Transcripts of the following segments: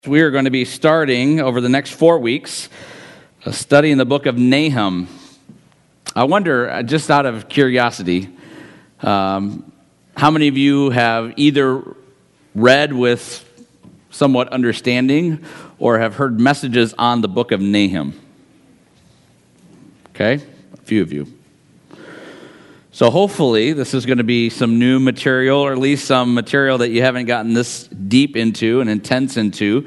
We are going to be starting over the next 4 weeks a study in the book of Nahum. I wonder, just out of curiosity, how many of you have either read with somewhat understanding or have heard messages on the book of Nahum? Okay, a few of you. So hopefully this is going to be some new material, or at least some material that you haven't gotten this deep into and intense into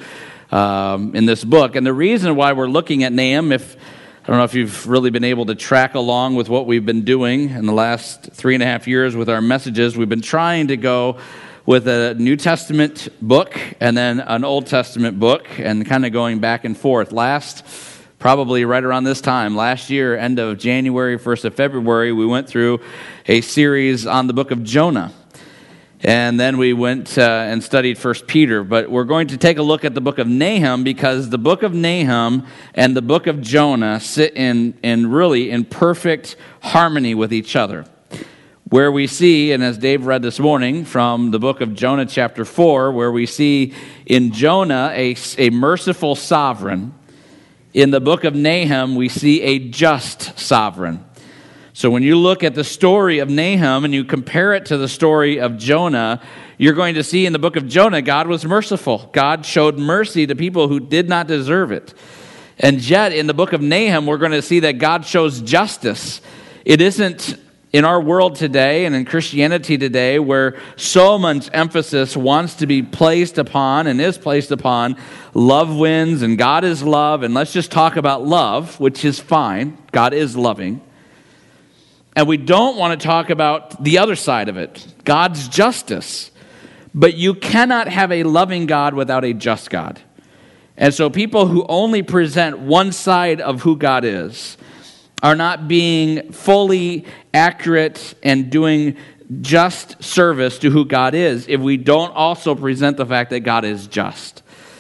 in this book. And the reason why we're looking at Nahum, I don't know if you've really been able to track along with what we've been doing in the last 3.5 years with our messages. We've been trying to go with a New Testament book and then an Old Testament book and kind of going back and forth. Probably right around this time, last year, end of January, 1st of February, we went through a series on the book of Jonah. And then we went and studied 1 Peter. But we're going to take a look at the book of Nahum because the book of Nahum and the book of Jonah sit in perfect harmony with each other. Where we see, and as Dave read this morning from the book of Jonah chapter 4, where we see in Jonah a merciful sovereign, in the book of Nahum, we see a just sovereign. So when you look at the story of Nahum and you compare it to the story of Jonah, you're going to see in the book of Jonah, God was merciful. God showed mercy to people who did not deserve it. And yet, in the book of Nahum, we're going to see that God shows justice. It isn't in our world today and in Christianity today where so much emphasis wants to be placed upon and is placed upon love wins and God is love, and let's just talk about love, which is fine. God is loving. And we don't want to talk about the other side of it, God's justice. But you cannot have a loving God without a just God. And so people who only present one side of who God is are not being fully accurate and doing just service to who God is if we don't also present the fact that God is just.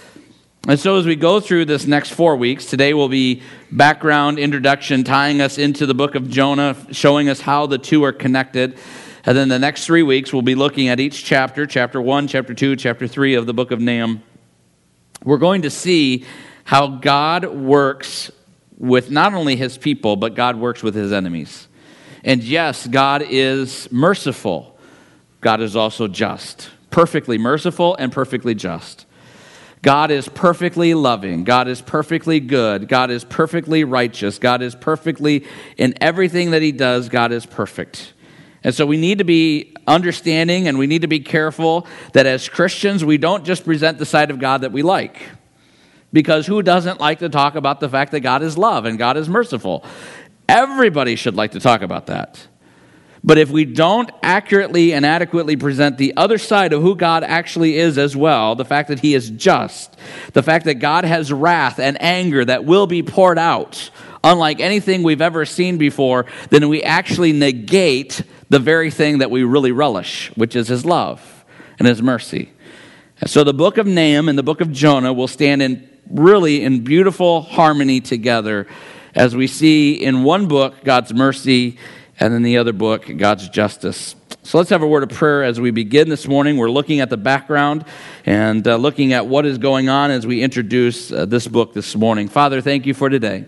And so as we go through this next 4 weeks, today will be background introduction, tying us into the book of Jonah, showing us how the two are connected. And then the next 3 weeks, we'll be looking at each chapter, chapter 1, chapter 2, chapter 3 of the book of Nahum. We're going to see how God works with not only his people, but God works with his enemies. And yes, God is merciful. God is also just. Perfectly merciful and perfectly just. God is perfectly loving. God is perfectly good. God is perfectly righteous. God is perfectly, in everything that he does, God is perfect. And so we need to be understanding and we need to be careful that as Christians, we don't just present the side of God that we like. Because who doesn't like to talk about the fact that God is love and God is merciful? Everybody should like to talk about that. But if we don't accurately and adequately present the other side of who God actually is as well, the fact that he is just, the fact that God has wrath and anger that will be poured out, unlike anything we've ever seen before, then we actually negate the very thing that we really relish, which is his love and his mercy. And so the book of Nahum and the book of Jonah will stand in beautiful harmony together as we see in one book God's mercy and in the other book God's justice. So let's have a word of prayer as we begin this morning. We're looking at the background and looking at what is going on as we introduce this book this morning. Father, thank you for today.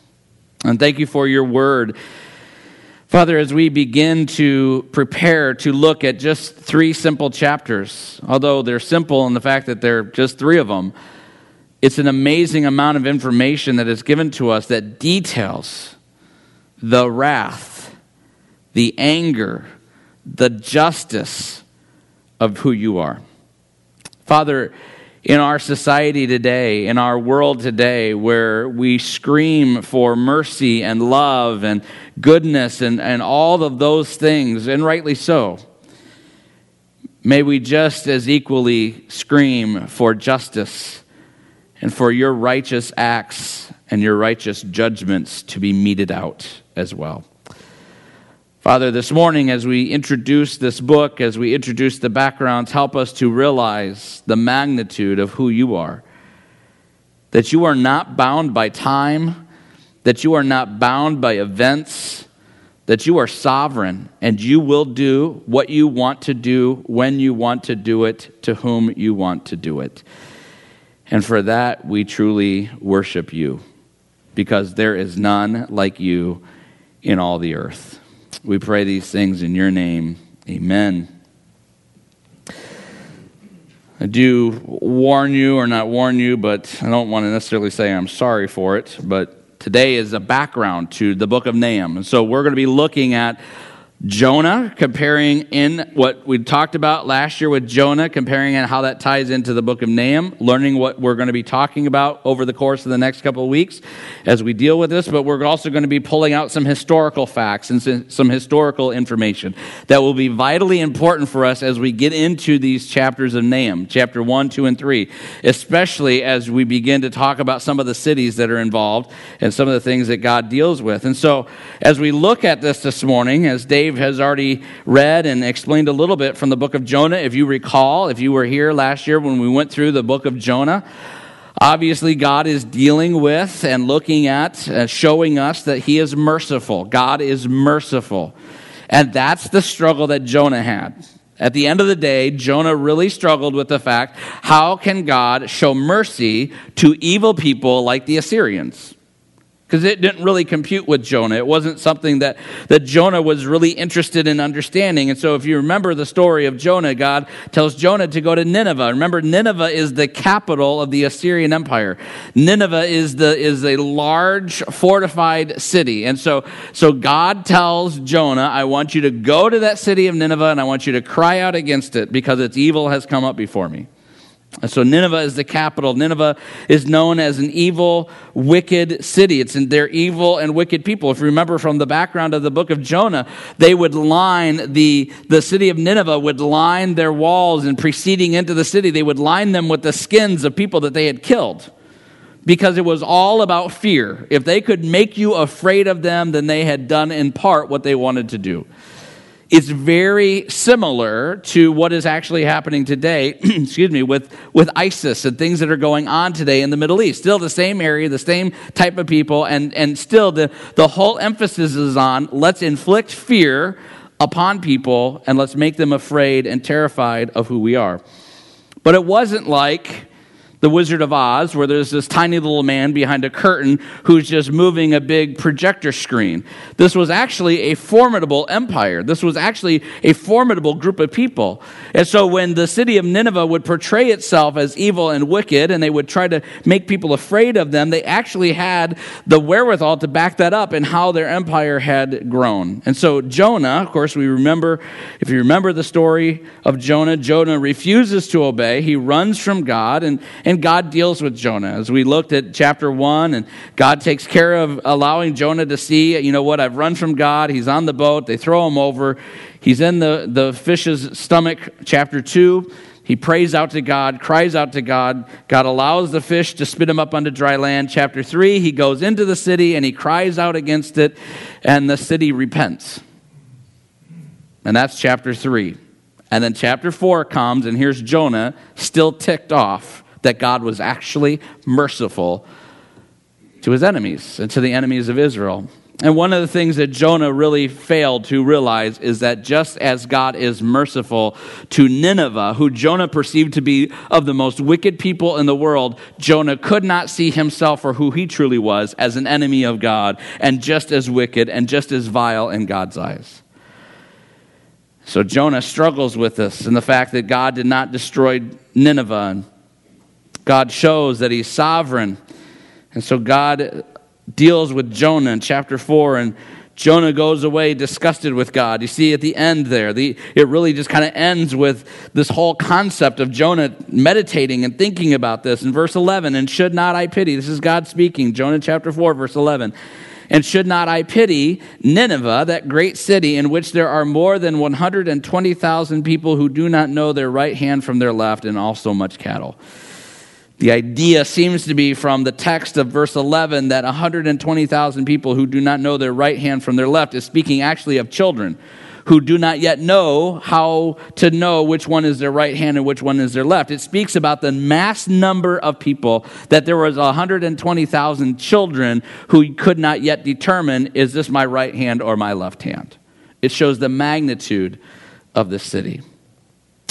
And thank you for your word. Father, as we begin to prepare to look at just 3 simple chapters, although they're simple in the fact that they're just 3 of them, it's an amazing amount of information that is given to us that details the wrath, the anger, the justice of who you are. Father, in our society today, in our world today, where we scream for mercy and love and goodness and all of those things, and rightly so, may we just as equally scream for justice and for your righteous acts and your righteous judgments to be meted out as well. Father, this morning as we introduce this book, as we introduce the backgrounds, help us to realize the magnitude of who you are. That you are not bound by time, that you are not bound by events, that you are sovereign and you will do what you want to do, when you want to do it, to whom you want to do it. And for that, we truly worship you, because there is none like you in all the earth. We pray these things in your name. Amen. I do warn you, or not warn you, but I don't want to necessarily say I'm sorry for it, but today is a background to the book of Nahum. And so we're going to be looking at Jonah, comparing in what we talked about last year with Jonah, comparing and how that ties into the book of Nahum, learning what we're going to be talking about over the course of the next couple of weeks as we deal with this. But we're also going to be pulling out some historical facts and some historical information that will be vitally important for us as we get into these chapters of Nahum, chapter 1, 2, and 3, especially as we begin to talk about some of the cities that are involved and some of the things that God deals with. And so as we look at this morning, as Dave has already read and explained a little bit from the book of Jonah. If you recall, if you were here last year when we went through the book of Jonah, obviously God is dealing with and looking at, showing us that he is merciful. God is merciful. And that's the struggle that Jonah had. At the end of the day, Jonah really struggled with the fact, how can God show mercy to evil people like the Assyrians? Because it didn't really compute with Jonah. It wasn't something that Jonah was really interested in understanding. And so if you remember the story of Jonah, God tells Jonah to go to Nineveh. Remember, Nineveh is the capital of the Assyrian Empire. Nineveh is a large fortified city. And so God tells Jonah, I want you to go to that city of Nineveh, and I want you to cry out against it, because its evil has come up before me. And so Nineveh is the capital. Nineveh is known as an evil, wicked city. They're evil and wicked people. If you remember from the background of the book of Jonah, they would line, the city of Nineveh would line their walls, and preceding into the city, they would line them with the skins of people that they had killed. Because it was all about fear. If they could make you afraid of them, then they had done in part what they wanted to do. It's very similar to what is actually happening today, with ISIS and things that are going on today in the Middle East. Still the same area, the same type of people, and still the whole emphasis is on let's inflict fear upon people and let's make them afraid and terrified of who we are. But it wasn't like The Wizard of Oz, where there's this tiny little man behind a curtain who's just moving a big projector screen. This was actually a formidable empire. This was actually a formidable group of people. And so when the city of Nineveh would portray itself as evil and wicked, and they would try to make people afraid of them, they actually had the wherewithal to back that up in how their empire had grown. And so Jonah, of course, if you remember the story of Jonah, Jonah refuses to obey. He runs from God, and God deals with Jonah. As we looked at chapter 1, and God takes care of allowing Jonah to see, I've run from God. He's on the boat. They throw him over. He's in the fish's stomach, chapter 2. He prays out to God, cries out to God. God allows the fish to spit him up onto dry land. Chapter 3, he goes into the city, and he cries out against it, and the city repents. And that's chapter 3. And then chapter 4 comes, and here's Jonah still ticked off that God was actually merciful to his enemies and to the enemies of Israel. And one of the things that Jonah really failed to realize is that just as God is merciful to Nineveh, who Jonah perceived to be of the most wicked people in the world, Jonah could not see himself for who he truly was, as an enemy of God, and just as wicked and just as vile in God's eyes. So Jonah struggles with this and the fact that God did not destroy Nineveh. God shows that he's sovereign. And so God deals with Jonah in chapter 4, and Jonah goes away disgusted with God. You see at the end there, it really just kind of ends with this whole concept of Jonah meditating and thinking about this. In verse 11, and should not I pity, this is God speaking, Jonah chapter 4, verse 11. And should not I pity Nineveh, that great city in which there are more than 120,000 people who do not know their right hand from their left, and also much cattle. The idea seems to be from the text of verse 11 that 120,000 people who do not know their right hand from their left is speaking actually of children who do not yet know how to know which one is their right hand and which one is their left. It speaks about the mass number of people, that there was 120,000 children who could not yet determine, is this my right hand or my left hand? It shows the magnitude of this city.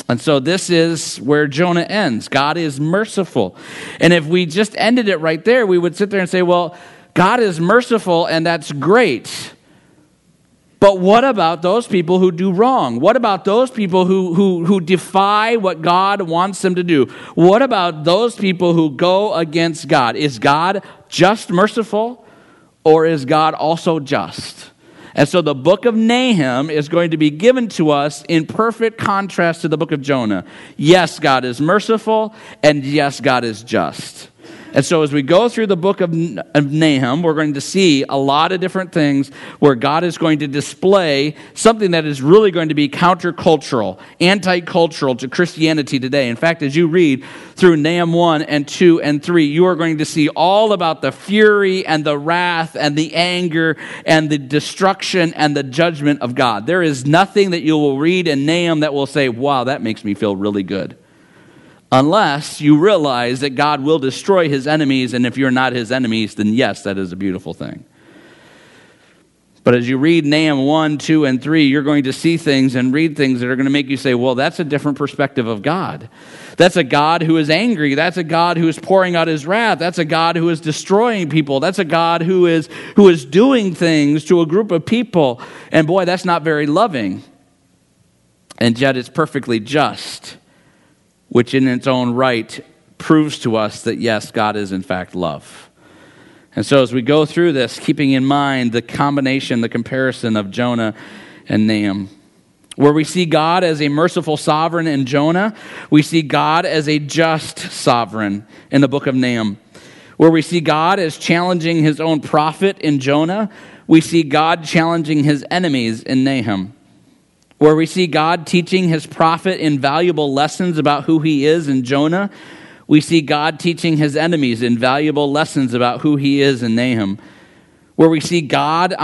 And so this is where Jonah ends. God is merciful. And if we just ended it right there, we would sit there and say, well, God is merciful and that's great. But what about those people who do wrong? What about those people who defy what God wants them to do? What about those people who go against God? Is God just merciful, or is God also just? And so the book of Nahum is going to be given to us in perfect contrast to the book of Jonah. Yes, God is merciful, and yes, God is just. And so as we go through the book of Nahum, we're going to see a lot of different things where God is going to display something that is really going to be countercultural, anti-cultural to Christianity today. In fact, as you read through Nahum 1 and 2 and 3, you are going to see all about the fury and the wrath and the anger and the destruction and the judgment of God. There is nothing that you will read in Nahum that will say, wow, that makes me feel really good. Unless you realize that God will destroy his enemies, and if you're not his enemies, then yes, that is a beautiful thing. But as you read Nahum 1, 2, and 3, you're going to see things and read things that are going to make you say, well, that's a different perspective of God. That's a God who is angry. That's a God who is pouring out his wrath. That's a God who is destroying people. That's a God who is doing things to a group of people. And boy, that's not very loving. And yet it's perfectly just, which in its own right proves to us that, yes, God is in fact love. And so as we go through this, keeping in mind the combination, the comparison of Jonah and Nahum, where we see God as a merciful sovereign in Jonah, we see God as a just sovereign in the book of Nahum. Where we see God as challenging his own prophet in Jonah, we see God challenging his enemies in Nahum. Where we see God teaching his prophet invaluable lessons about who he is in Jonah, we see God teaching his enemies invaluable lessons about who he is in Nahum. Where we see God's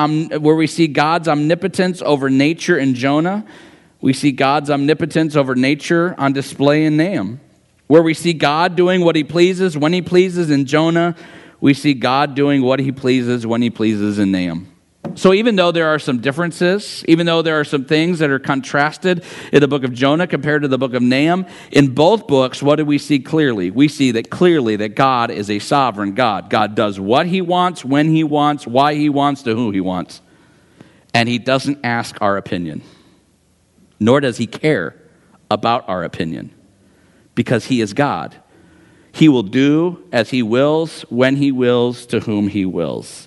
omnipotence over nature in Jonah, we see God's omnipotence over nature on display in Nahum. Where we see God doing what he pleases when he pleases in Jonah, we see God doing what he pleases when he pleases in Nahum. So even though there are some differences, even though there are some things that are contrasted in the book of Jonah compared to the book of Nahum, in both books, what do we see clearly? We see that clearly that God is a sovereign God. God does what he wants, when he wants, why he wants, to who he wants. And he doesn't ask our opinion, nor does he care about our opinion, because he is God. He will do as he wills, when he wills, to whom he wills.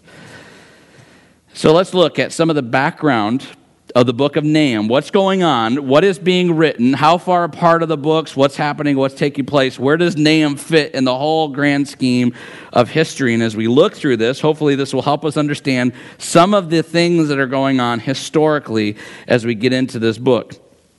So let's look at some of the background of the book of Nahum. What's going on? What is being written? How far apart are the books? What's happening? What's taking place? Where does Nahum fit in the whole grand scheme of history? And as we look through this, hopefully this will help us understand some of the things that are going on historically as we get into this book.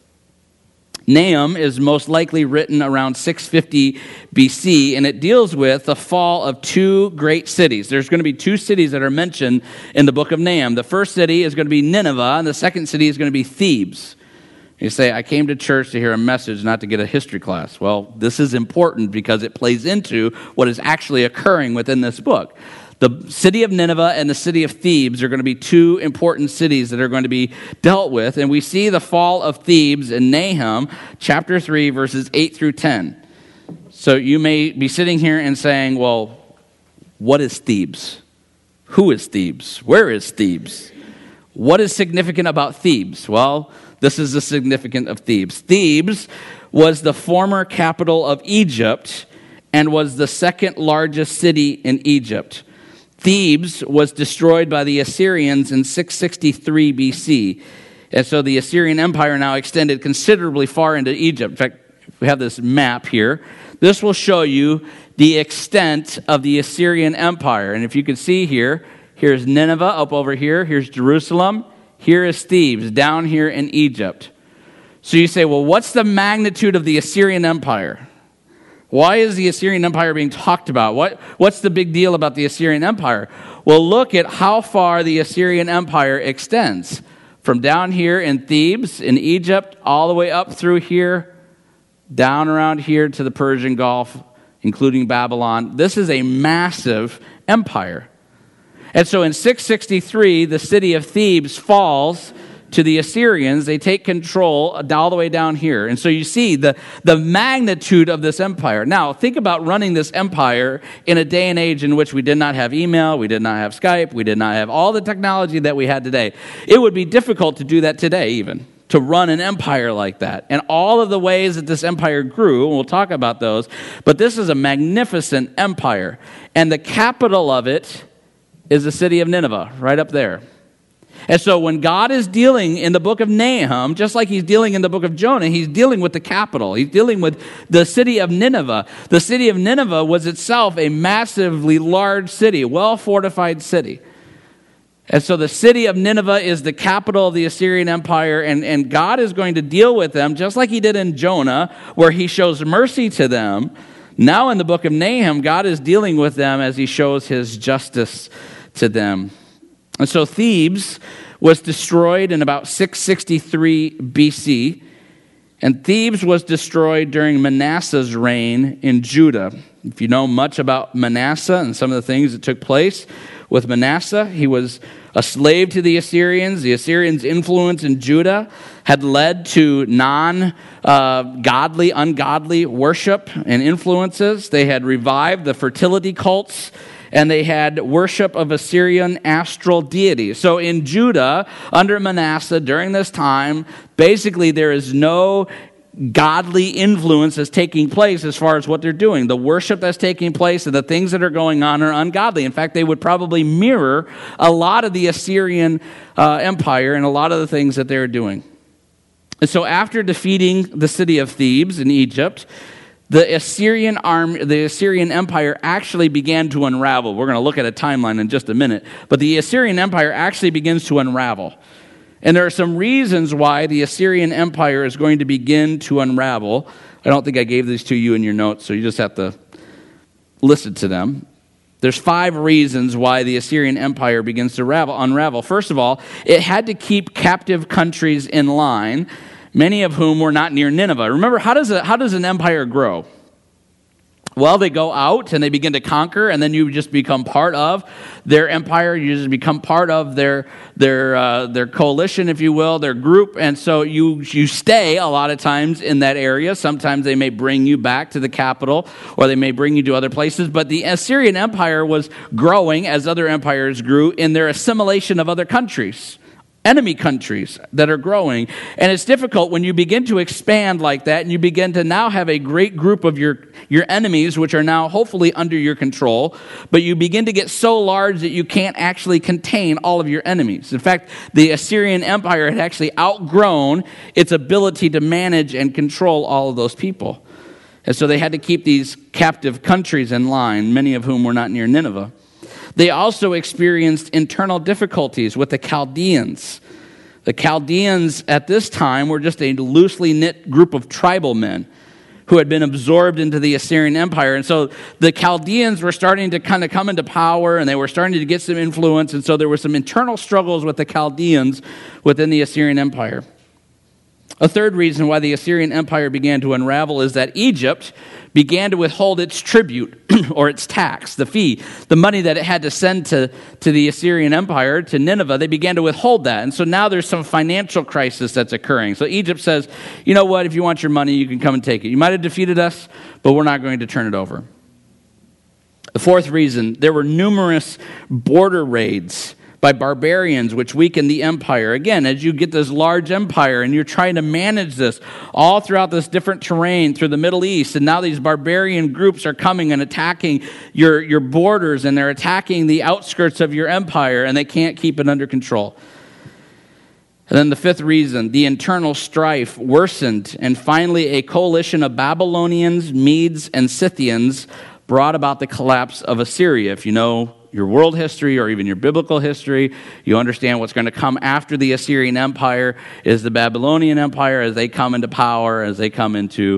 Nahum is most likely written around 650 BC, and it deals with the fall of two great cities. There's going to be two cities that are mentioned in the book of Nahum. The first city is going to be Nineveh, and the second city is going to be Thebes. You say, I came to church to hear a message, not to get a history class. Well, this is important because it plays into what is actually occurring within this book. The city of Nineveh and the city of Thebes are going to be two important cities that are going to be dealt with. And we see the fall of Thebes in Nahum chapter 3, verses 8 through 10. So you may be sitting here and saying, well, what is Thebes? Who is Thebes? Where is Thebes? What is significant about Thebes? Well, this is the significance of Thebes. Thebes was the former capital of Egypt and was the second largest city in Egypt. Thebes was destroyed by the Assyrians in 663 BC. And so the Assyrian Empire now extended considerably far into Egypt. In fact, we have this map here. This will show you the extent of the Assyrian Empire. And if you can see here, here's Nineveh up over here. Here's Jerusalem. Here is Thebes down here in Egypt. So you say, well, what's the magnitude of the Assyrian Empire? Why is the Assyrian Empire being talked about? What's the big deal about the Assyrian Empire? Well, look at how far the Assyrian Empire extends. From down here in Thebes, in Egypt, all the way up through here, down around here to the Persian Gulf, including Babylon. This is a massive empire. And so in 663, the city of Thebes falls to the Assyrians, they take control all the way down here. And so you see the magnitude of this empire. Now, think about running this empire in a day and age in which we did not have email, we did not have Skype, we did not have all the technology that we had today. It would be difficult to do that today even, to run an empire like that. And all of the ways that this empire grew, and we'll talk about those, but this is a magnificent empire. And the capital of it is the city of Nineveh, right up there. And so when God is dealing in the book of Nahum, just like he's dealing in the book of Jonah, he's dealing with the capital. He's dealing with the city of Nineveh. The city of Nineveh was itself a massively large city, a well-fortified city. And so the city of Nineveh is the capital of the Assyrian Empire, and God is going to deal with them just like he did in Jonah, where he shows mercy to them. Now in the book of Nahum, God is dealing with them as he shows his justice to them. And so Thebes was destroyed in about 663 BC, and Thebes was destroyed during Manasseh's reign in Judah. If you know much about Manasseh and some of the things that took place with Manasseh, he was a slave to the Assyrians. The Assyrians' influence in Judah had led to ungodly worship and influences. They had revived the fertility cults, and they had worship of Assyrian astral deities. So in Judah, under Manasseh, during this time, basically there is no godly influence that's taking place as far as what they're doing. The worship that's taking place and the things that are going on are ungodly. In fact, they would probably mirror a lot of the Assyrian Empire and a lot of the things that they're doing. And so after defeating the city of Thebes in Egypt, the Assyrian Empire actually began to unravel. We're going to look at a timeline in just a minute. But the Assyrian Empire actually begins to unravel. And there are some reasons why the Assyrian Empire is going to begin to unravel. I don't think I gave these to you in your notes, so you just have to listen to them. There's 5 reasons why the Assyrian Empire begins to unravel. First of all, it had to keep captive countries in line, many of whom were not near Nineveh. Remember, how does an empire grow? Well, they go out and they begin to conquer, and then you just become part of their empire. You just become part of their coalition, if you will, their group. And so you stay a lot of times in that area. Sometimes they may bring you back to the capital, or they may bring you to other places. But the Assyrian Empire was growing as other empires grew in their assimilation of other countries. Enemy countries that are growing. And it's difficult when you begin to expand like that and you begin to now have a great group of your enemies, which are now hopefully under your control, but you begin to get so large that you can't actually contain all of your enemies. In fact, the Assyrian Empire had actually outgrown its ability to manage and control all of those people. And so they had to keep these captive countries in line, many of whom were not near Nineveh. They also experienced internal difficulties with the Chaldeans. The Chaldeans at this time were just a loosely knit group of tribal men who had been absorbed into the Assyrian Empire. And so the Chaldeans were starting to kind of come into power, and they were starting to get some influence. And so there were some internal struggles with the Chaldeans within the Assyrian Empire. A third reason why the Assyrian Empire began to unravel is that Egypt began to withhold its tribute or its tax, the fee, the money that it had to send to the Assyrian Empire, to Nineveh. They began to withhold that. And so now there's some financial crisis that's occurring. So Egypt says, you know what, if you want your money, you can come and take it. You might have defeated us, but we're not going to turn it over. The fourth reason, there were numerous border raids by barbarians, which weakened the empire. Again, as you get this large empire and you're trying to manage this all throughout this different terrain through the Middle East, and now these barbarian groups are coming and attacking your borders, and they're attacking the outskirts of your empire, and they can't keep it under control. And then the fifth reason, the internal strife worsened, and finally a coalition of Babylonians, Medes, and Scythians brought about the collapse of Assyria. If you know your world history or even your biblical history, you understand what's going to come after the Assyrian Empire is the Babylonian Empire as they come into power, as they come into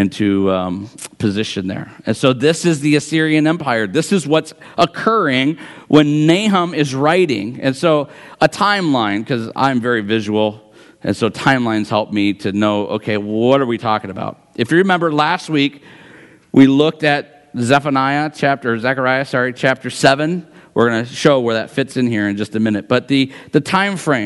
position there. And so this is the Assyrian Empire. This is what's occurring when Nahum is writing. And so a timeline, because I'm very visual, and so timelines help me to know, okay, what are we talking about? If you remember last week, we looked at Zechariah chapter 7. We're going to show where that fits in here in just a minute. But the time frame,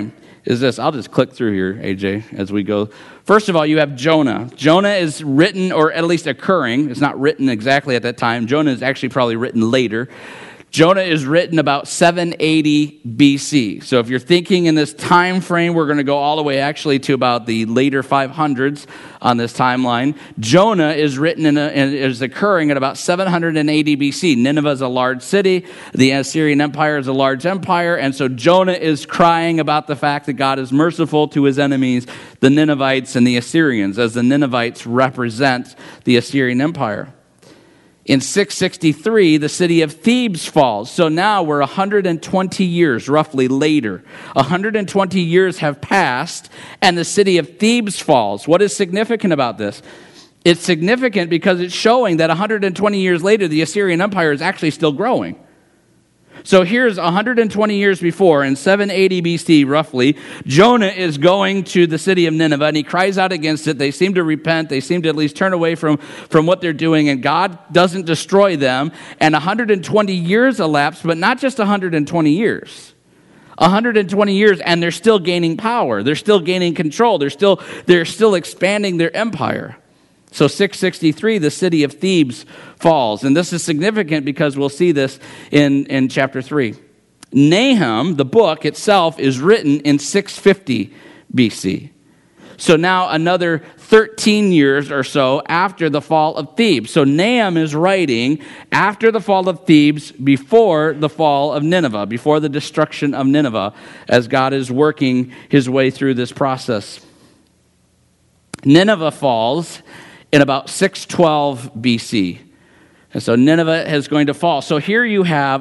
is this. I'll just click through here, AJ, as we go. First of all, you have Jonah. Jonah is written, or at least occurring. It's not written exactly at that time. Jonah is actually probably written later. Jonah is written about 780 BC. So if you're thinking in this time frame, we're going to go all the way actually to about the later 500s on this timeline. Jonah is written is occurring at about 780 BC. Nineveh is a large city. The Assyrian Empire is a large empire. And so Jonah is crying about the fact that God is merciful to his enemies, the Ninevites and the Assyrians, as the Ninevites represent the Assyrian Empire. In 663, the city of Thebes falls. So now we're 120 years, roughly, later. 120 years have passed, and the city of Thebes falls. What is significant about this? It's significant because it's showing that 120 years later, the Assyrian Empire is actually still growing. So here's 120 years before, in 780 BC, roughly, Jonah is going to the city of Nineveh, and he cries out against it. They seem to repent. They seem to at least turn away from what they're doing, and God doesn't destroy them. And 120 years elapse, but not just 120 years. 120 years, and they're still gaining power. They're still gaining control. They're still expanding their empire. So 663, the city of Thebes falls. And this is significant because we'll see this in chapter 3. Nahum, the book itself, is written in 650 BC. So now another 13 years or so after the fall of Thebes. So Nahum is writing after the fall of Thebes, before the fall of Nineveh, before the destruction of Nineveh, as God is working his way through this process. Nineveh falls in about 612 BC. And so Nineveh is going to fall. So here you have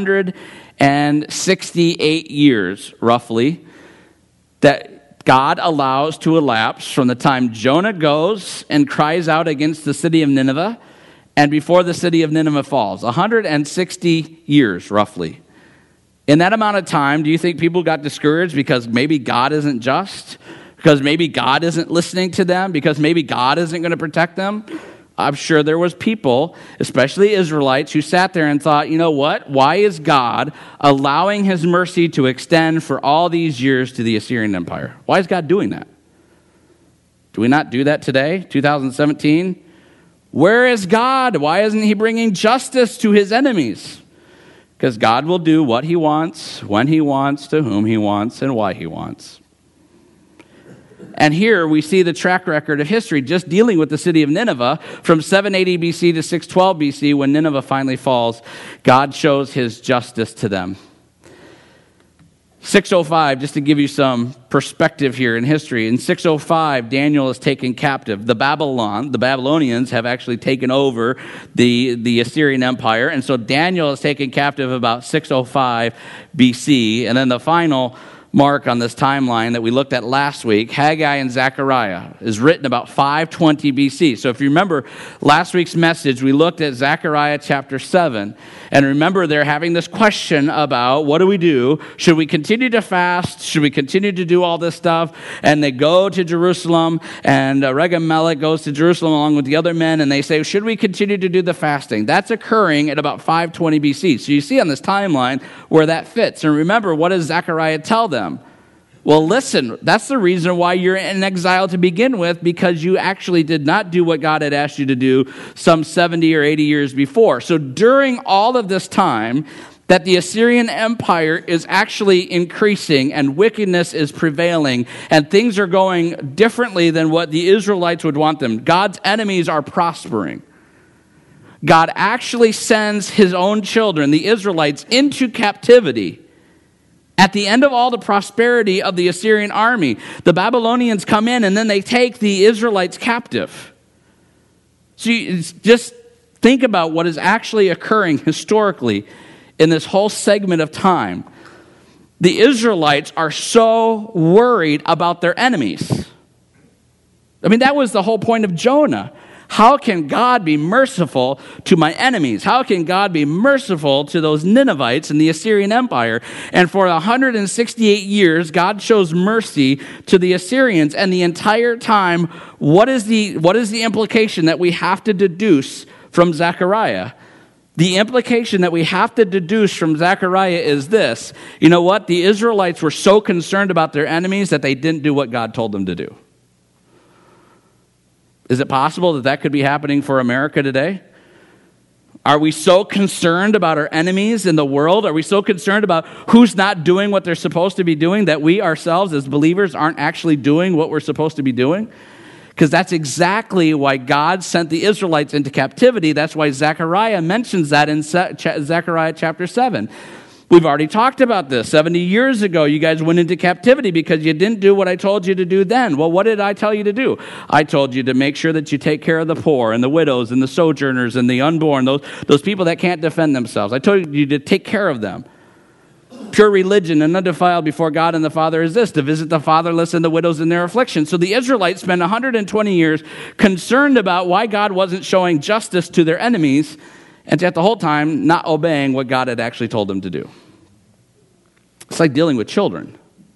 168 years, roughly, that God allows to elapse from the time Jonah goes and cries out against the city of Nineveh and before the city of Nineveh falls. 160 years, roughly. In that amount of time, do you think people got discouraged because maybe God isn't just? Because maybe God isn't listening to them, because maybe God isn't going to protect them? I'm sure there was people, especially Israelites, who sat there and thought, you know what? Why is God allowing his mercy to extend for all these years to the Assyrian Empire? Why is God doing that? Do we not do that today, 2017? Where is God? Why isn't he bringing justice to his enemies? Because God will do what he wants, when he wants, to whom he wants, and why he wants. And here we see the track record of history just dealing with the city of Nineveh from 780 BC to 612 BC. When Nineveh finally falls, God shows his justice to them. 605, just to give you some perspective here in history. In 605, Daniel is taken captive. The Babylonians have actually taken over the Assyrian Empire. And so Daniel is taken captive about 605 BC. And then the final mark on this timeline that we looked at last week, Haggai and Zechariah, is written about 520 BC. So if you remember last week's message, we looked at Zechariah chapter 7. And remember, they're having this question about, what do we do? Should we continue to fast? Should we continue to do all this stuff? And they go to Jerusalem, and Regem-Melech goes to Jerusalem along with the other men, and they say, should we continue to do the fasting? That's occurring at about 520 BC. So you see on this timeline where that fits. And remember, what does Zechariah tell them? Well, listen, that's the reason why you're in exile to begin with, because you actually did not do what God had asked you to do some 70 or 80 years before. So during all of this time that the Assyrian Empire is actually increasing and wickedness is prevailing and things are going differently than what the Israelites would want them, God's enemies are prospering. God actually sends his own children, the Israelites, into captivity. At the end of all the prosperity of the Assyrian army, the Babylonians come in and then they take the Israelites captive. So you just think about what is actually occurring historically in this whole segment of time. The Israelites are so worried about their enemies. I mean, that was the whole point of Jonah. How can God be merciful to my enemies? How can God be merciful to those Ninevites in the Assyrian Empire? And for 168 years, God shows mercy to the Assyrians. And the entire time, what is the implication that we have to deduce from Zechariah? The implication that we have to deduce from Zechariah is this. You know what? The Israelites were so concerned about their enemies that they didn't do what God told them to do. Is it possible that that could be happening for America today? Are we so concerned about our enemies in the world? Are we so concerned about who's not doing what they're supposed to be doing that we ourselves as believers aren't actually doing what we're supposed to be doing? Because that's exactly why God sent the Israelites into captivity. That's why Zechariah mentions that in Zechariah chapter 7. We've already talked about this. 70 years ago, you guys went into captivity because you didn't do what I told you to do then. Well, what did I tell you to do? I told you to make sure that you take care of the poor and the widows and the sojourners and the unborn, those people that can't defend themselves. I told you to take care of them. Pure religion and undefiled before God and the Father is this, to visit the fatherless and the widows in their affliction. So the Israelites spent 120 years concerned about why God wasn't showing justice to their enemies, and yet the whole time not obeying what God had actually told them to do. It's like dealing with children,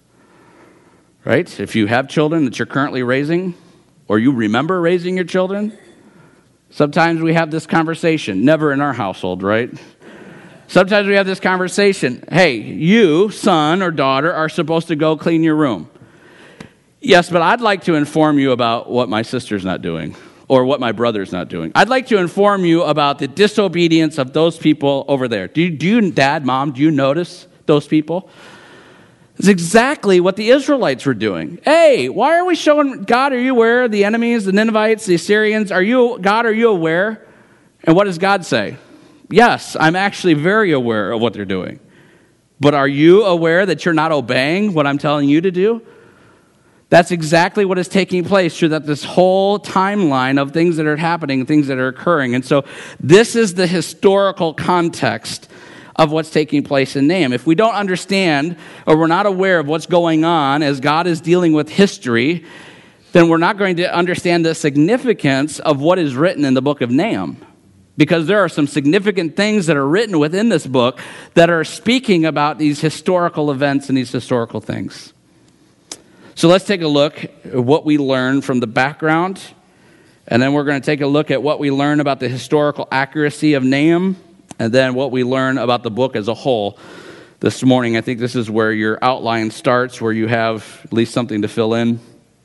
right? If you have children that you're currently raising, or you remember raising your children, sometimes we have this conversation. Never in our household, right? Sometimes we have this conversation. Hey, you, son or daughter, are supposed to go clean your room. Yes, but I'd like to inform you about what my sister's not doing or what my brother's not doing. I'd like to inform you about the disobedience of those people over there. Do you, Dad, Mom, do you notice those people? It's exactly what the Israelites were doing. Hey, why are we showing, God, are you aware? The enemies, the Ninevites, the Assyrians, God, are you aware? And what does God say? Yes, I'm actually very aware of what they're doing. But are you aware that you're not obeying what I'm telling you to do? That's exactly what is taking place through this whole timeline of things that are happening, things that are occurring. And so this is the historical context of what's taking place in Nahum. If we don't understand or we're not aware of what's going on as God is dealing with history, then we're not going to understand the significance of what is written in the book of Nahum. Because there are some significant things that are written within this book that are speaking about these historical events and these historical things. So let's take a look at what we learn from the background, and then we're going to take a look at what we learn about the historical accuracy of Nahum, and then what we learn about the book as a whole this morning. I think this is where your outline starts, where you have at least something to fill in.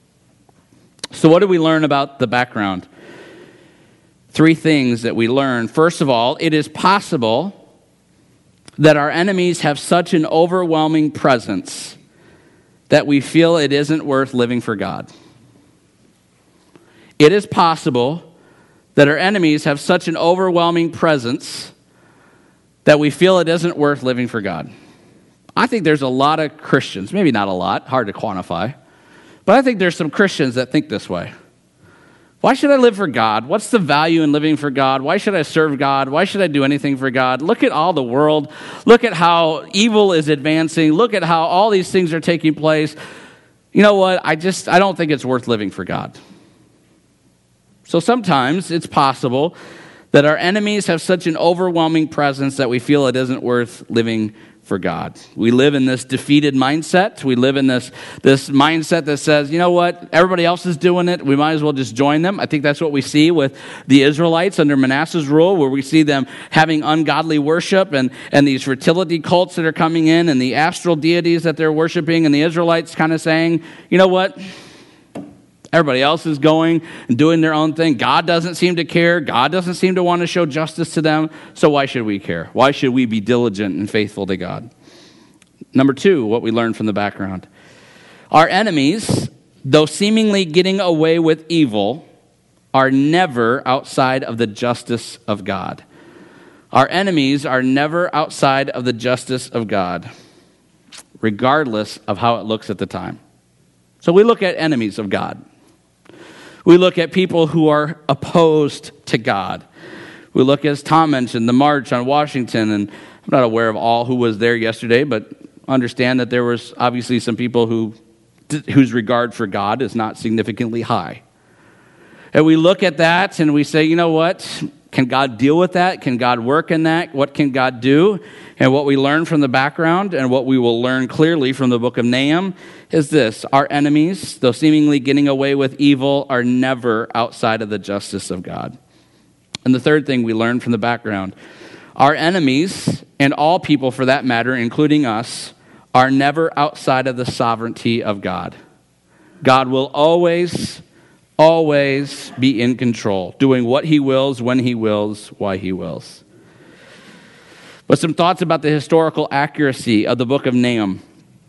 So what do we learn about the background? 3 things that we learn. First of all, it is possible that our enemies have such an overwhelming presence that we feel it isn't worth living for God. It is possible that our enemies have such an overwhelming presence that we feel it isn't worth living for God. I think there's a lot of Christians, maybe not a lot, hard to quantify, but I think there's some Christians that think this way. Why should I live for God? What's the value in living for God? Why should I serve God? Why should I do anything for God? Look at all the world. Look at how evil is advancing. Look at how all these things are taking place. You know what? I don't think it's worth living for God. So sometimes it's possible that our enemies have such an overwhelming presence that we feel it isn't worth living for God. We live in this defeated mindset. We live in this mindset that says, you know what, everybody else is doing it. We might as well just join them. I think that's what we see with the Israelites under Manasseh's rule, where we see them having ungodly worship and these fertility cults that are coming in and the astral deities that they're worshiping, and the Israelites kind of saying, you know what, everybody else is going and doing their own thing. God doesn't seem to care. God doesn't seem to want to show justice to them. So why should we care? Why should we be diligent and faithful to God? Number 2, what we learn from the background. Our enemies, though seemingly getting away with evil, are never outside of the justice of God. Our enemies are never outside of the justice of God, regardless of how it looks at the time. So we look at enemies of God. We look at people who are opposed to God. We look, as Tom mentioned, the march on Washington, and I'm not aware of all who was there yesterday, but understand that there was obviously some people whose regard for God is not significantly high. And we look at that and we say, you know what? Can God deal with that? Can God work in that? What can God do? And what we learn from the background and what we will learn clearly from the book of Nahum is this: our enemies, though seemingly getting away with evil, are never outside of the justice of God. And the third thing we learn from the background: Our enemies, and all people for that matter, including us, are never outside of the sovereignty of God. God will always be in control, doing what he wills, when he wills, why he wills. But some thoughts about the historical accuracy of the book of Nahum.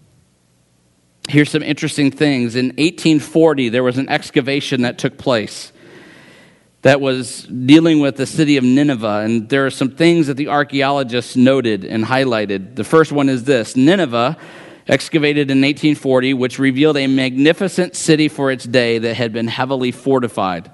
Here's some interesting things. In 1840, there was an excavation that took place that was dealing with the city of Nineveh, and there are some things that the archaeologists noted and highlighted. The first one is this: Nineveh, excavated in 1840, which revealed a magnificent city for its day that had been heavily fortified.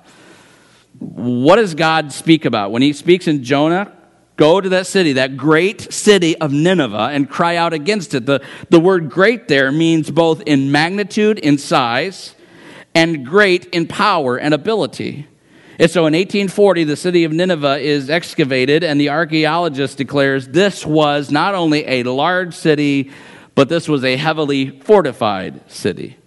What does God speak about? When he speaks in Jonah, go to that city, that great city of Nineveh, and cry out against it. The word great there means both in magnitude, in size, and great in power and ability. And so in 1840, the city of Nineveh is excavated, and the archaeologist declares this was not only a large city, but this was a heavily fortified city.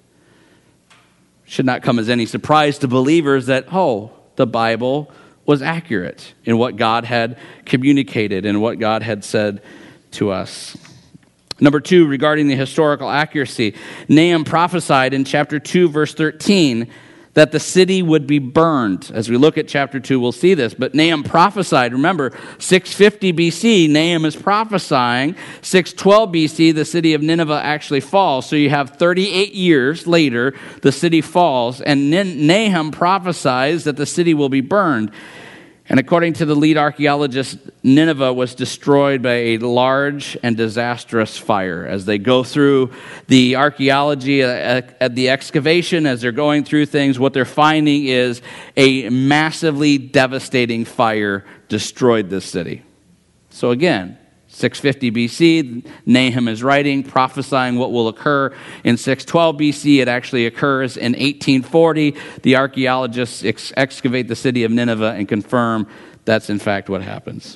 Should not come as any surprise to believers that, the Bible was accurate in what God had communicated and what God had said to us. Number 2, regarding the historical accuracy, Nahum prophesied in chapter 2, verse 13, that the city would be burned. As we look at chapter 2, we'll see this. But Nahum prophesied, remember, 650 BC, Nahum is prophesying. 612 BC, the city of Nineveh actually falls. So you have 38 years later, the city falls. And Nahum prophesies that the city will be burned. And according to the lead archaeologist, Nineveh was destroyed by a large and disastrous fire. As they go through the archaeology at the excavation, as they're going through things, what they're finding is a massively devastating fire destroyed this city. So again, 650 BC, Nahum is writing, prophesying what will occur. In 612 BC, it actually occurs. In 1840, the archaeologists excavate the city of Nineveh and confirm that's in fact what happens.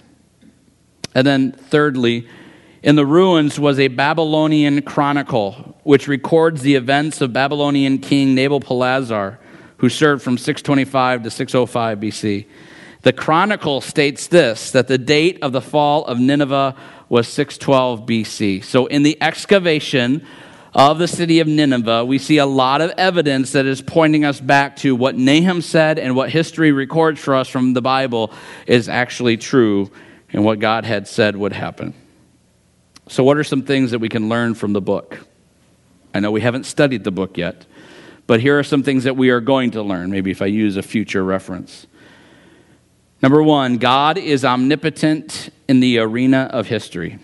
And then thirdly, in the ruins was a Babylonian chronicle, which records the events of Babylonian king Nabopolassar, who served from 625 to 605 BC. The chronicle states this, that the date of the fall of Nineveh was 612 BC. So in the excavation of the city of Nineveh, we see a lot of evidence that is pointing us back to what Nahum said, and what history records for us from the Bible is actually true and what God had said would happen. So what are some things that we can learn from the book? I know we haven't studied the book yet, but here are some things that we are going to learn, maybe if I use a future reference. Number 1, God is omnipotent in the arena of history.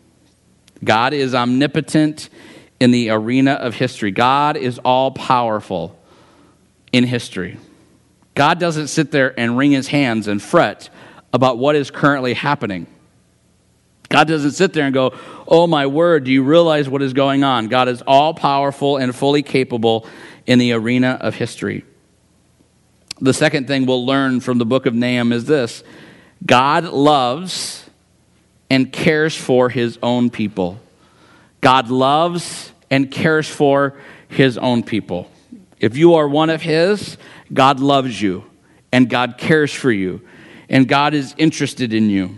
God is omnipotent in the arena of history. God is all-powerful in history. God doesn't sit there and wring his hands and fret about what is currently happening. God doesn't sit there and go, oh my word, do you realize what is going on? God is all-powerful and fully capable in the arena of history. The second thing we'll learn from the book of Nahum is this: God loves and cares for his own people. God loves and cares for his own people. If you are one of his, God loves you, and God cares for you, and God is interested in you.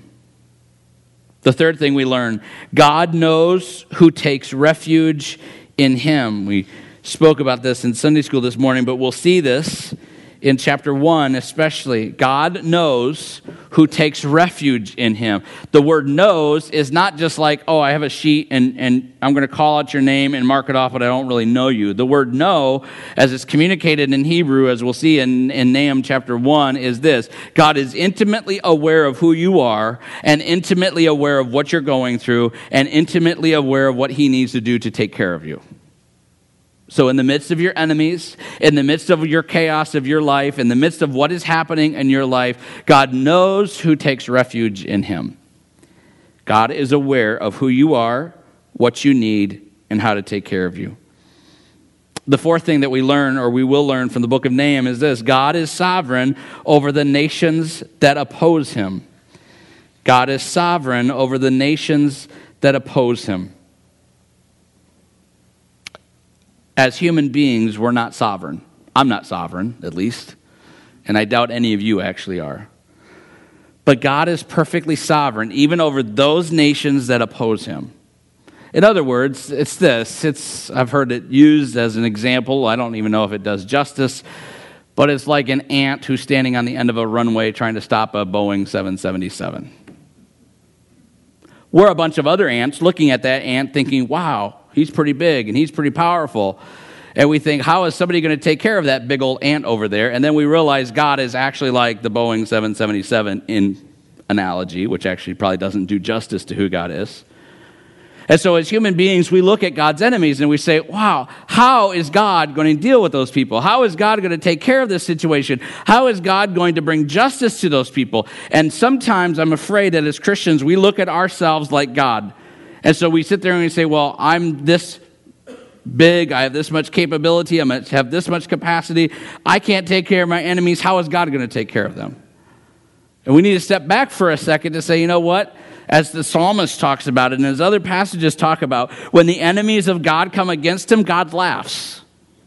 The third thing we learn, God knows who takes refuge in him. We spoke about this in Sunday school this morning, but we'll see this in chapter 1 especially. God knows who takes refuge in him. The word knows is not just like, I have a sheet and I'm going to call out your name and mark it off, but I don't really know you. The word know, as it's communicated in Hebrew, as we'll see in Nahum chapter 1, is this: God is intimately aware of who you are, and intimately aware of what you're going through, and intimately aware of what he needs to do to take care of you. So in the midst of your enemies, in the midst of your chaos of your life, in the midst of what is happening in your life, God knows who takes refuge in him. God is aware of who you are, what you need, and how to take care of you. The fourth thing that we learn, or we will learn from the book of Nahum, is this: God is sovereign over the nations that oppose him. God is sovereign over the nations that oppose him. As human beings, we're not sovereign. I'm not sovereign, at least. And I doubt any of you actually are. But God is perfectly sovereign, even over those nations that oppose him. In other words, it's this. I've heard it used as an example. I don't even know if it does justice, but it's like an ant who's standing on the end of a runway trying to stop a Boeing 777. We're a bunch of other ants looking at that ant thinking, wow, he's pretty big and he's pretty powerful. And we think, how is somebody going to take care of that big old ant over there? And then we realize God is actually like the Boeing 777 in analogy, which actually probably doesn't do justice to who God is. And so as human beings, we look at God's enemies and we say, wow, how is God going to deal with those people? How is God going to take care of this situation? How is God going to bring justice to those people? And sometimes I'm afraid that as Christians, we look at ourselves like God. And so we sit there and we say, well, I'm this big, I have this much capability, I have this much capacity, I can't take care of my enemies, how is God going to take care of them? And we need to step back for a second to say, you know what? As the psalmist talks about it, and as other passages talk about, when the enemies of God come against him, God laughs.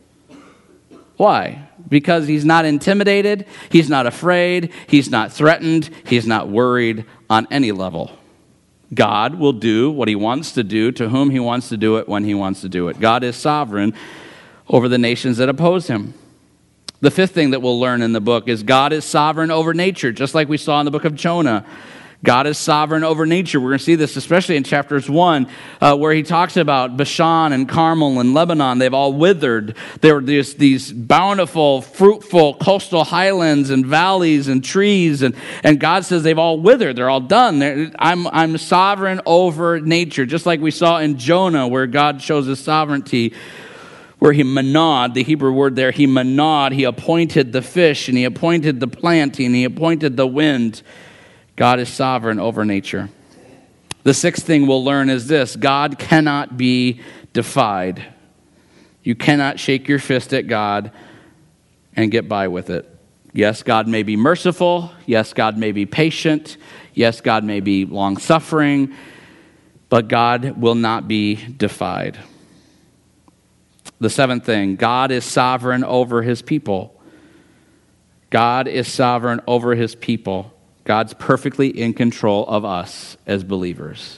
Why? Because he's not intimidated, he's not afraid, he's not threatened, he's not worried on any level. God will do what he wants to do, to whom he wants to do it, when he wants to do it. God is sovereign over the nations that oppose him. The fifth thing that we'll learn in the book is God is sovereign over nature, just like we saw in the book of Jonah. God is sovereign over nature. We're going to see this especially in chapters 1, where he talks about Bashan and Carmel and Lebanon. They've all withered. There were these bountiful, fruitful coastal highlands and valleys and trees, and God says they've all withered. They're all done. I'm sovereign over nature, just like we saw in Jonah, where God shows his sovereignty, where he manawed, the Hebrew word there, he manawed, he appointed the fish, and he appointed the plant, and he appointed the wind. God is sovereign over nature. The sixth thing we'll learn is this: God cannot be defied. You cannot shake your fist at God and get by with it. Yes, God may be merciful. Yes, God may be patient. Yes, God may be long-suffering. But God will not be defied. The seventh thing, God is sovereign over his people. God is sovereign over his people. God's perfectly in control of us as believers.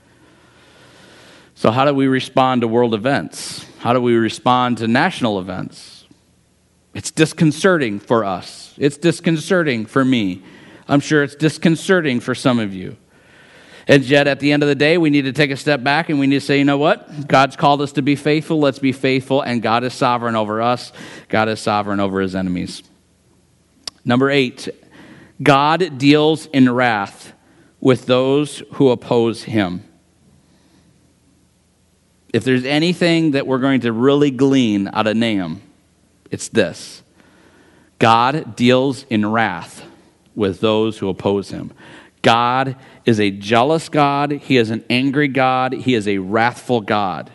So how do we respond to world events? How do we respond to national events? It's disconcerting for us. It's disconcerting for me. I'm sure it's disconcerting for some of you. And yet, at the end of the day, we need to take a step back and we need to say, you know what? God's called us to be faithful. Let's be faithful. And God is sovereign over us. God is sovereign over his enemies. Number 8, God deals in wrath with those who oppose him. If there's anything that we're going to really glean out of Nahum, it's this: God deals in wrath with those who oppose him. God is a jealous God. He is an angry God. He is a wrathful God.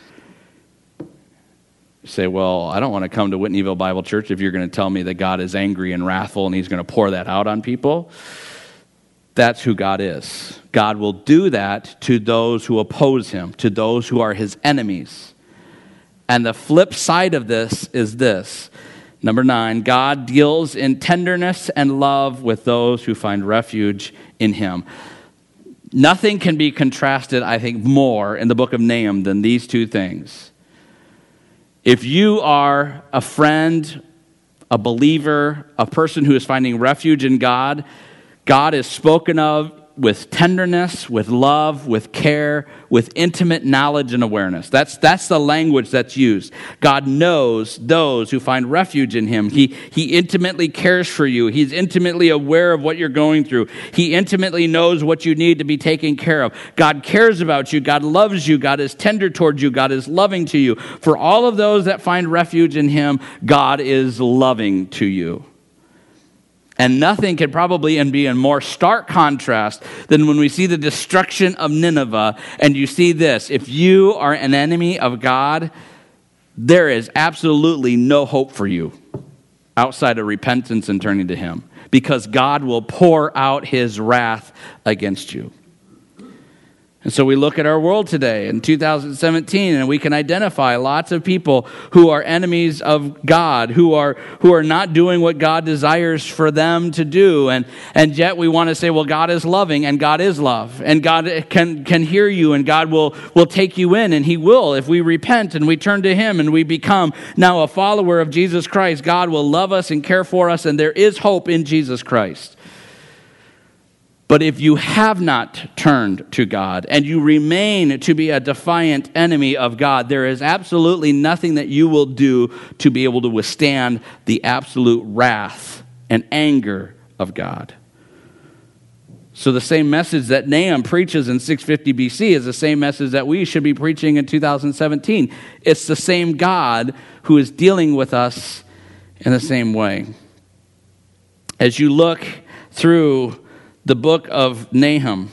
You say, well, I don't want to come to Whitneyville Bible Church if you're going to tell me that God is angry and wrathful and he's going to pour that out on people. That's who God is. God will do that to those who oppose him, to those who are his enemies. And the flip side of this is this. Number 9, God deals in tenderness and love with those who find refuge in him. Nothing can be contrasted, I think, more in the book of Nahum than these two things. If you are a friend, a believer, a person who is finding refuge in God, God is spoken of with tenderness, with love, with care, with intimate knowledge and awareness. That's the language that's used. God knows those who find refuge in him. He intimately cares for you. He's intimately aware of what you're going through. He intimately knows what you need to be taken care of. God cares about you. God loves you. God is tender towards you. God is loving to you. For all of those that find refuge in him, God is loving to you. And nothing can probably be in more stark contrast than when we see the destruction of Nineveh, and you see this: if you are an enemy of God, there is absolutely no hope for you outside of repentance and turning to him, because God will pour out his wrath against you. And so we look at our world today in 2017, and we can identify lots of people who are enemies of God, who are not doing what God desires for them to do. And yet we want to say, well, God is loving, and God is love, and God can hear you, and God will take you in, and He will. If we repent and we turn to Him and we become now a follower of Jesus Christ, God will love us and care for us, and there is hope in Jesus Christ. But if you have not turned to God and you remain to be a defiant enemy of God, there is absolutely nothing that you will do to be able to withstand the absolute wrath and anger of God. So the same message that Nahum preaches in 650 BC is the same message that we should be preaching in 2017. It's the same God who is dealing with us in the same way. As you look through the book of Nahum,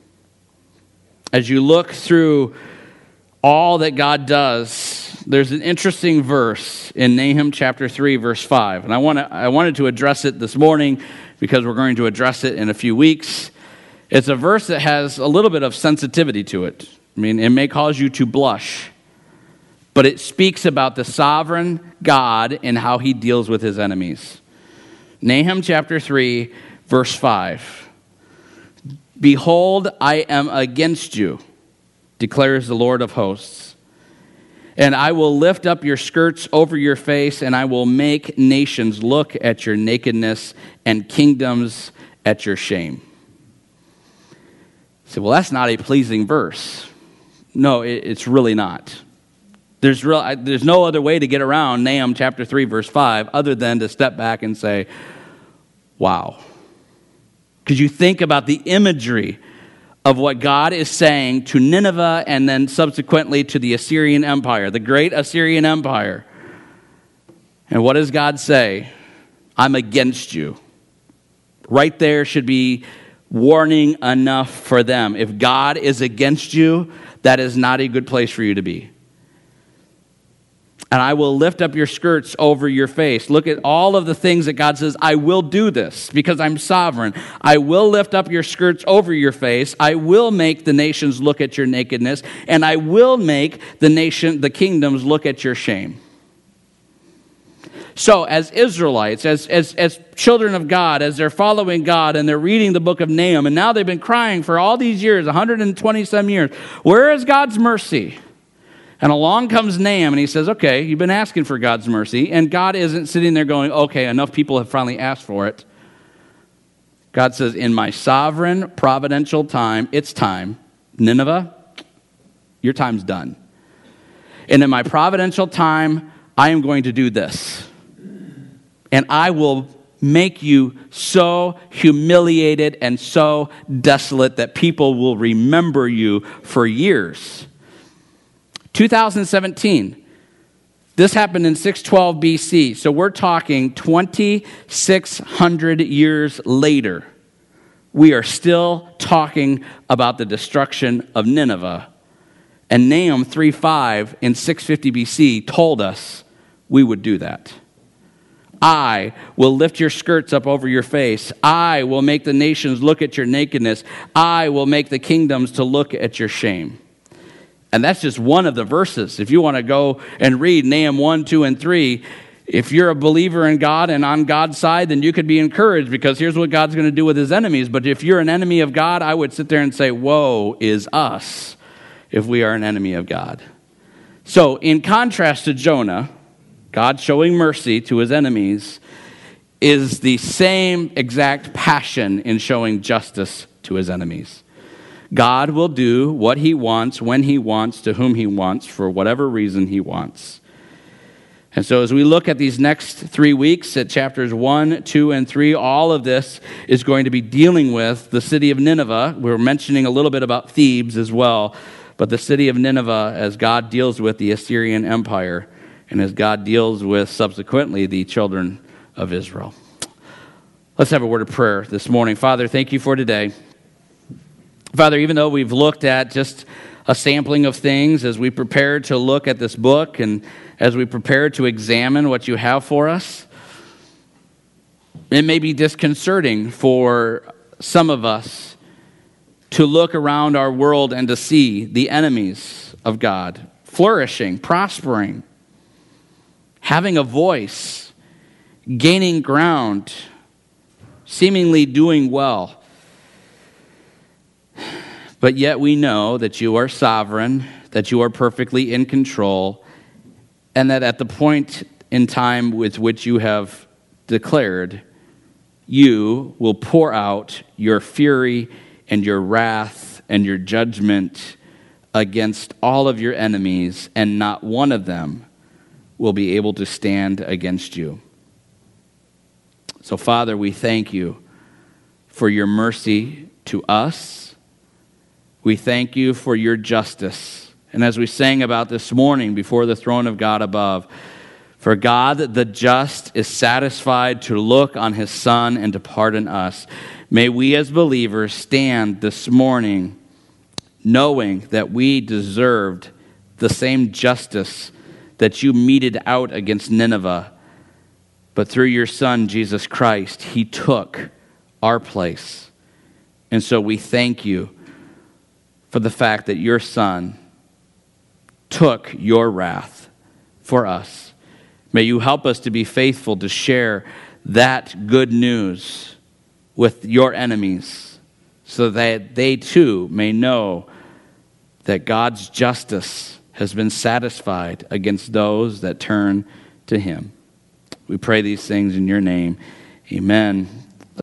as you look through all that God does, there's an interesting verse in Nahum chapter 3, verse 5. And I wanted to address it this morning because we're going to address it in a few weeks. It's a verse that has a little bit of sensitivity to it. I mean, it may cause you to blush, but it speaks about the sovereign God and how He deals with His enemies. Nahum chapter 3, verse 5. Behold, I am against you, declares the Lord of hosts. And I will lift up your skirts over your face, and I will make nations look at your nakedness and kingdoms at your shame. You say, well, that's not a pleasing verse. No, it's really not. There's no other way to get around Nahum chapter 3, verse 5, other than to step back and say, wow. Because you think about the imagery of what God is saying to Nineveh and then subsequently to the Assyrian Empire, the great Assyrian Empire. And what does God say? I'm against you. Right there should be warning enough for them. If God is against you, that is not a good place for you to be. And I will lift up your skirts over your face. Look at all of the things that God says, I will do this because I'm sovereign. I will lift up your skirts over your face. I will make the nations look at your nakedness. And I will make the kingdoms look at your shame. So as Israelites, as children of God, as they're following God and they're reading the book of Nahum, and now they've been crying for all these years, 120 some years, where is God's mercy? And along comes Nahum, and he says, okay, you've been asking for God's mercy, and God isn't sitting there going, okay, enough people have finally asked for it. God says, in my sovereign, providential time, it's time. Nineveh, your time's done. And in my providential time, I am going to do this. And I will make you so humiliated and so desolate that people will remember you for years. 2017, this happened in 612 BC, so we're talking 2,600 years later. We are still talking about the destruction of Nineveh. And Nahum 3:5 in 650 BC told us we would do that. I will lift your skirts up over your face. I will make the nations look at your nakedness. I will make the kingdoms to look at your shame. And that's just one of the verses. If you want to go and read Nahum 1, 2, and 3, if you're a believer in God and on God's side, then you could be encouraged because here's what God's going to do with his enemies. But if you're an enemy of God, I would sit there and say, woe is us if we are an enemy of God. So in contrast to Jonah, God showing mercy to his enemies is the same exact passion in showing justice to his enemies. God will do what he wants, when he wants, to whom he wants, for whatever reason he wants. And so as we look at these next 3 weeks at chapters 1, 2, and 3, all of this is going to be dealing with the city of Nineveh. We're mentioning a little bit about Thebes as well, but the city of Nineveh as God deals with the Assyrian Empire and as God deals with subsequently the children of Israel. Let's have a word of prayer this morning. Father, thank you for today. Father, even though we've looked at just a sampling of things as we prepare to look at this book and as we prepare to examine what you have for us, it may be disconcerting for some of us to look around our world and to see the enemies of God flourishing, prospering, having a voice, gaining ground, seemingly doing well. But yet we know that you are sovereign, that you are perfectly in control, and that at the point in time with which you have declared, you will pour out your fury and your wrath and your judgment against all of your enemies, and not one of them will be able to stand against you. So, Father, we thank you for your mercy to us. We thank you for your justice. And as we sang about this morning before the throne of God above, for God the just is satisfied to look on his Son and to pardon us. May we as believers stand this morning knowing that we deserved the same justice that you meted out against Nineveh. But through your Son, Jesus Christ, he took our place. And so we thank you for the fact that your Son took your wrath for us. May you help us to be faithful to share that good news with your enemies so that they too may know that God's justice has been satisfied against those that turn to him. We pray these things in your name. Amen.